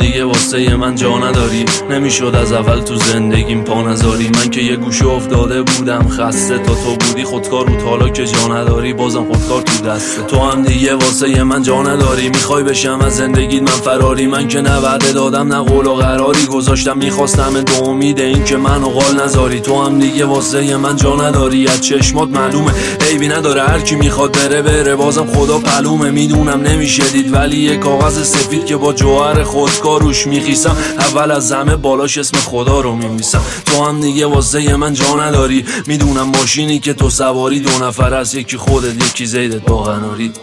دیگه واسه من جا نداری. نمیشد از اول تو زندگیم پا نذاری. من که یه گوشه افتاده بودم خسته، تا تو بودی خودکار بود، حالا که جا نداری بازم خودکار تو دسته. تو هم دیگه واسه من جا نداری. میخوای بشم از زندگیت من فراری. من که نه وعده دادم نه قول و قراری گذاشتم، میخواستم دو امید این که منو قال نذاری. تو هم دیگه واسه من جا نداری. از چشمات معلومه عیبی نداره، هر کی میخواد بره بازم خدا پلومه. میدونم نمیشه دید ولی یه کاغذ سفید که با جوهر خودکار روش میخیسم، اول از همه بالاش اسم خدا رو میمیسم. تو هم دیگه واسه من جا نداری. میدونم ماشینی که تو سواری دو نفر است، یکی خودت یکی زیدت با قناری.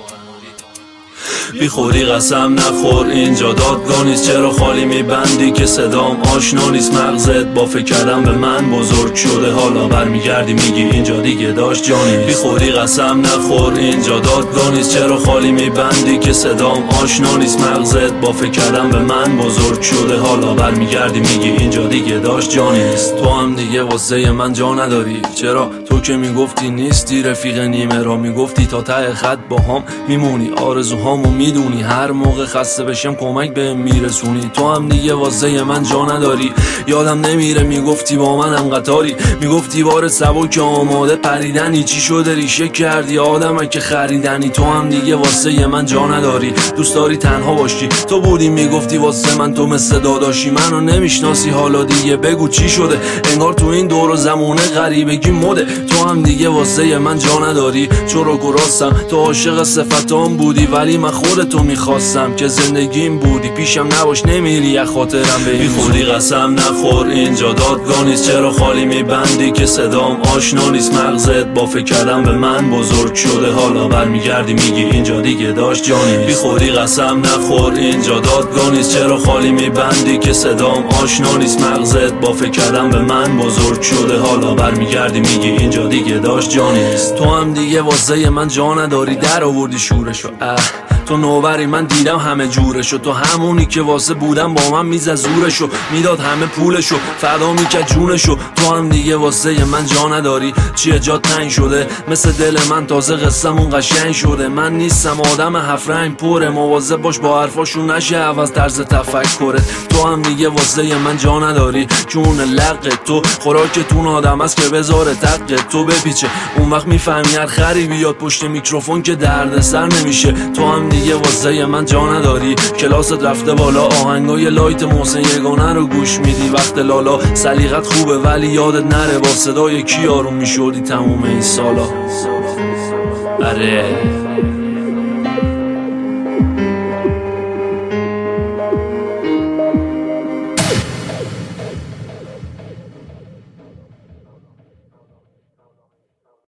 بی خودی قسم نخور اینجا دادگاه نیست. چرا خالی میبندی که صدام آشنا نیست؟ مغزت با فکر کردم به من بزرگ شده، حالا برمیگردی میگی اینجا دیگه داشت جا نیست. بی خودی قسم نخور اینجا دادگاه نیست. چرا خالی میبندی که صدام آشنا نیست؟ مغزت با فکر کردم به من بزرگ شده، حالا برمیگردی میگی اینجا دیگه داشت جا نیست. تو هم دیگه واسه من جا نداری. چرا تو که میگفتی نیستی رفیق نیمه را، میگفتی تا ته خط با هم میمونی، آرزوهامو میدونی، هر موقع خسته بشم کمک بهم میرسونی. تو هم دیگه واسه من جا نداری. یادم نمیره میگفتی با من هم قطاری، میگفتی بار سبک آماده پریدنی. چی شده ریشه کردی آدمه که خریدنی. تو هم دیگه واسه من جا نداری. دوست داری تنها باشی، تو بودی میگفتی واسه من تو مثل داداشی. منو نمیشناسی حالا دیگه بگو چی شده؟ انگار تو این دور و زمونه غریبگی مده. تو هم دیگه واسه من جا نداری. چرا راستم تو عاشق صفتام بودی، ولی من خودتو میخواستم که زندگیم بودی. پیشم نباش نمیری از خاطرم بی خودی قسم نخور اینجا دادگاه نیست. چرا خالی میبندی که صدام آشنا نیست؟ مغزت با فکر کردم به من بزرگ شده، حالا برمیگردی میگی اینجا دیگه داشت جا نیست. بی خودی قسم نخور اینجا دادگاه نیست. چرا خالی میبندی که صدام آشنا نیست؟ مغزت با فکر کردم به من بزرگ شده، حالا برمیگردی میگی اینجا دیگه داشت جا نیست. تو هم دیگه واسه من جا نداری. در آوردی شورشو تو نوبری، من دیدم همه جورشو. تو همونی که واسه بودم با من میزد زورشو، میداد همه پولشو، فدا میکرد جونشو. تو هم دیگه واسه من جا نداری. چیه جات تنگ شده مثل دل من، تازه قصه‌مون قشنگ شده. من نیستم آدم هفت رنگ پره، مواظب باش با حرفاشون نشه عوض طرز تفکرت. تو هم دیگه واسه من جا نداری. جون لق تو خوراکتون آدم است که بذاره تق تو بپیچه، اون وقت میفهمی هر خری بیاد پشت میکروفون که درد سر نمیشه. تو هم دیگه واسه من جا نداری. کلاست رفته بالا، آهنگای لایت محسن یگانه رو گوش میدی. وقت لالا سلیقت خوبه ولی یادت نره با صدای کی آروم میشدی تموم این سالا. آره